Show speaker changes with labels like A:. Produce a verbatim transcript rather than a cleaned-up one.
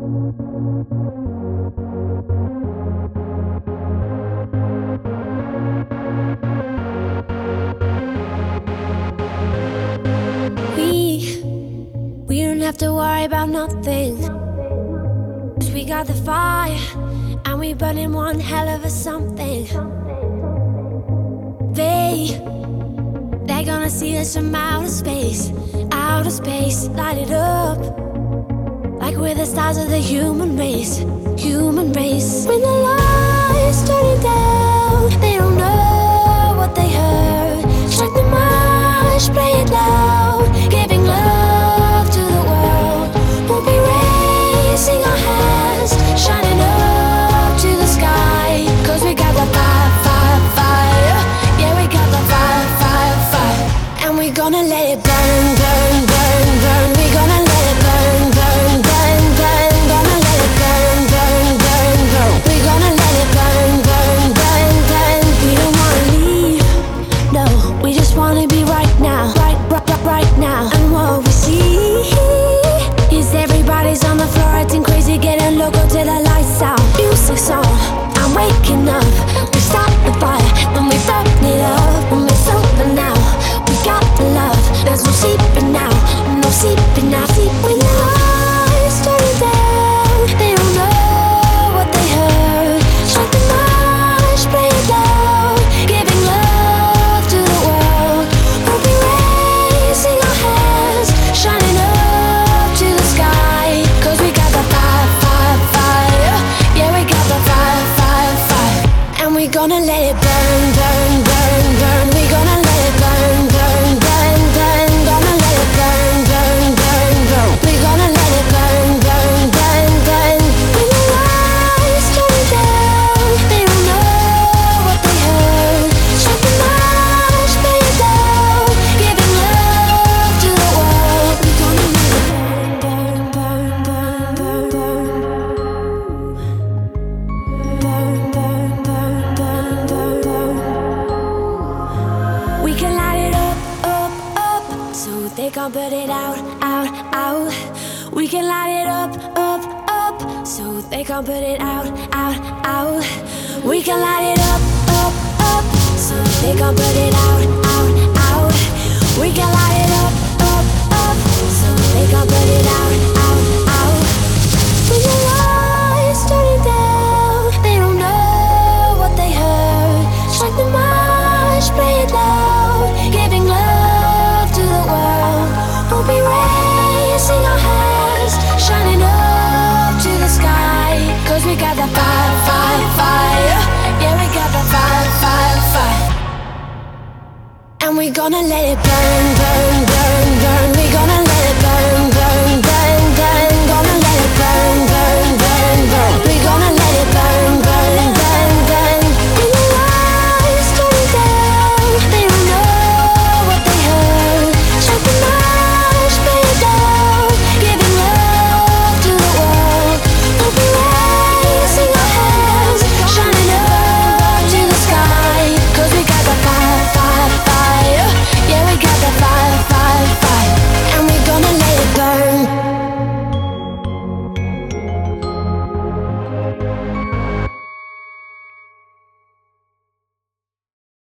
A: We, we don't have to worry about nothing, 'cause we got the fire, and we burning one hell of a something. They, they're gonna see us from outer space, outer space, light it up, like we're the stars of the human race, human race. When the lights turning down, they don't know what they heard. Strike the march, play it loud, giving love to the world. We'll be raising our hands, shining up to the sky, 'cause we got the fire, fire, fire. Yeah, we got the fire, fire, fire. And we're gonna let it burn, burn, burn, burn. We're gonna let it burn, burn, burn, burn. Gonna let it burn, burn, burn, burn. We're gonna let it burn, burn, burn, burn. We don't wanna leave, no, we just wanna be right now, right, right, right, right now. And what we see is everybody's on the floor acting crazy, getting loco till the lights out. Music's on, I'm waking up. We start the fire, then we burn it up. When we're sober now, we got the love. There's no sleeping now, no sleeping now. Sleep when the lights turning down, they don't know what they heard. Strike the march, play it loud, giving love to the world. We'll be raising our hands, shining up to the sky, 'cause we got the fire, fire, fire. Yeah, we got the fire, fire, fire. And we're gonna let it burn, burn, burn, burn. We're gonna let it burn, burn, burn, burn. Gonna let it burn, burn, burn, burn. We're gonna let it burn, burn, burn, burn. When the lights turning down, they don't know what they heard. Strike the march, play it loud, giving love to the world. We're gonna let it burn, burn, burn, burn, burn, burn, burn, burn, burn, burn, burn. We can light it up, up, up, so they can't put it out, out, out. We can light it up, up, up, so they can't put it out, out, out. We can light it up, up, up, so they can't put it out, out, out. We can light it up, up, up, so they can't put it out, out, out. When the lights turning down, they don't know what they heard. Strike the march, play it loud, giving love to the world. We'll be raising our hands, shining up to the sky, 'cause we got the fire, fire, fire. Yeah, we got the fire, fire, fire. And we're gonna let it burn, burn,